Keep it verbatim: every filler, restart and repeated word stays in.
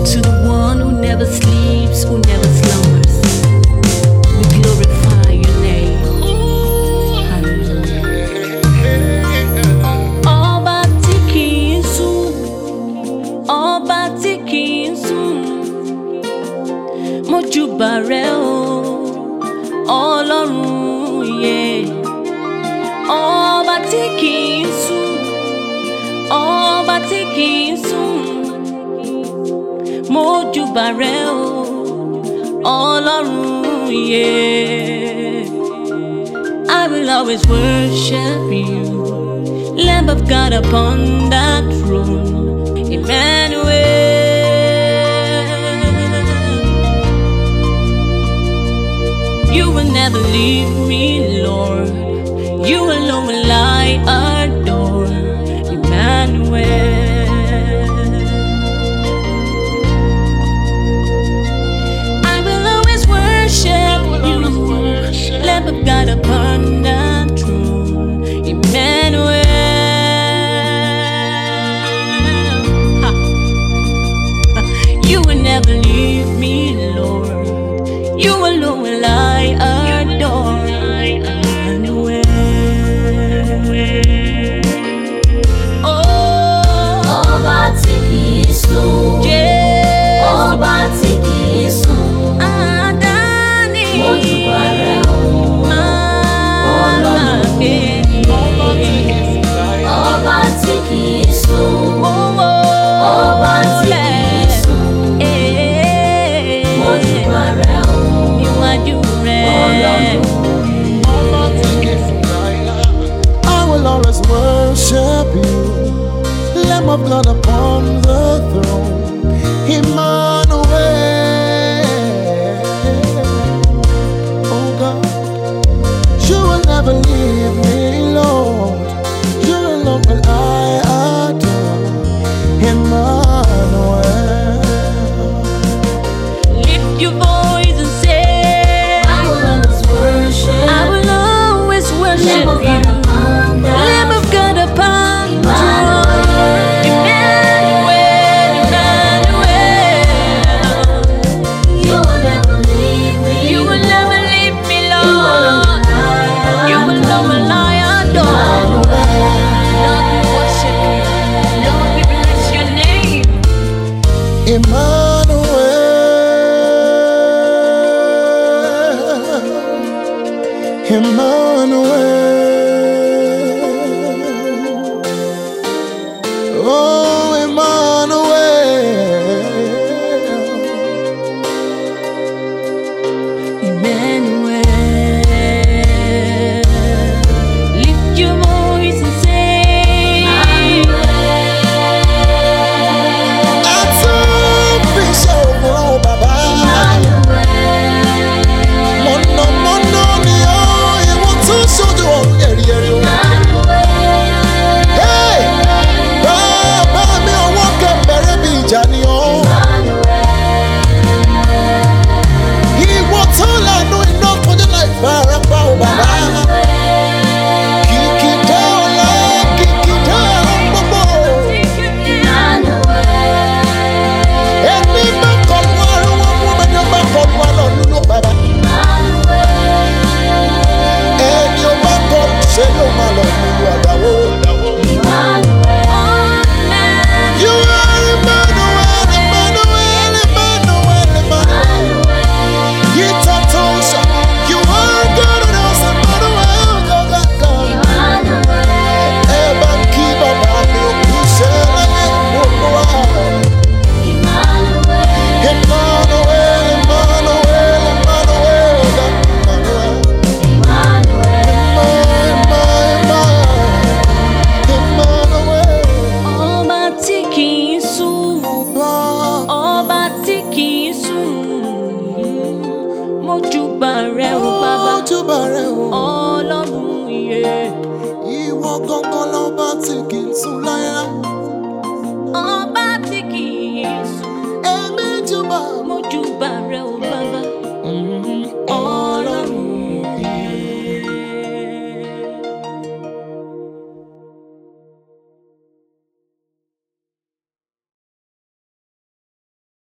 To the one who never sleeps, who never slumbers, we glorify your name. Hallelujah. Ọba tí kìí sùn, ọba tí kìí sùn, mo júbà rẹ o, Ọlọ́run yẹ. Ọba tí kìí sùn, ọba tí kìí sùn, mo júbà rẹ o, Ọlọ́run yẹ. I will always worship you, Lamb of God upon that throne, Emmanuel. You will never leave me, Lord. You alone will I adore, Emmanuel. I will always worship you, Lamb of God upon that throne, Emmanuel. Ha. You will never leave me, Lord. You alone will I adore, Emmanuel. Ọba tí kìí sùn, ọba tí kìí sùn, Adani, mo júbà rẹ o, Ọlọ́run mi. Ọba tí kìí sùn, ọba tí kìí sùn, mo júbà rẹ o, níwájú rẹ. Ọlọ́run. I will always worship you, Lamb of God upon the throne, Emmanuel. Oh God, you will never leave me, Lord. You alone will I adore, Emmanuel. Lift your voice and say, I will always worship, I will always worship Lamb of you, God upon the Lamb of God upon the Emmanuel. throne, Emmanuel, Emmanuel. You will never leave me. You will never leave me, Lord. You will never lie adore. Lord, we worship you. Lord, we bless your name. Emmanuel, Emmanuel, oh Emmanuel, Emmanuel. Lift your voice and say, oh Baba, mono mono ni oh, you want to show the world, yeah yeah yeah. Hey, Baba mi o walk and bury me jani oh. He wants all I know enough for the life far up oh Baba. Kiki dola, kiki dola, bobo. Any man come one, one woman you back up one on no Baba. Any man come say no man on you are the one. You are Emmanuel, Emmanuel, Emmanuel, Emmanuel. Yitatosha, you are God of us, Emmanuel, God, God, God. Eba kiba bami okusela yemoa. Emmanuel, Emmanuel, Emmanuel, Emmanuel. Emmanuel. ọba tí kìí sùn, ọba tí kìí sùn, mo júbà rẹ o bàbá, Ojúbà rẹ o. Ọlọ́run yẹ. Ìwọ gangan lọ́ba tí kì í sùn láyé. Ọba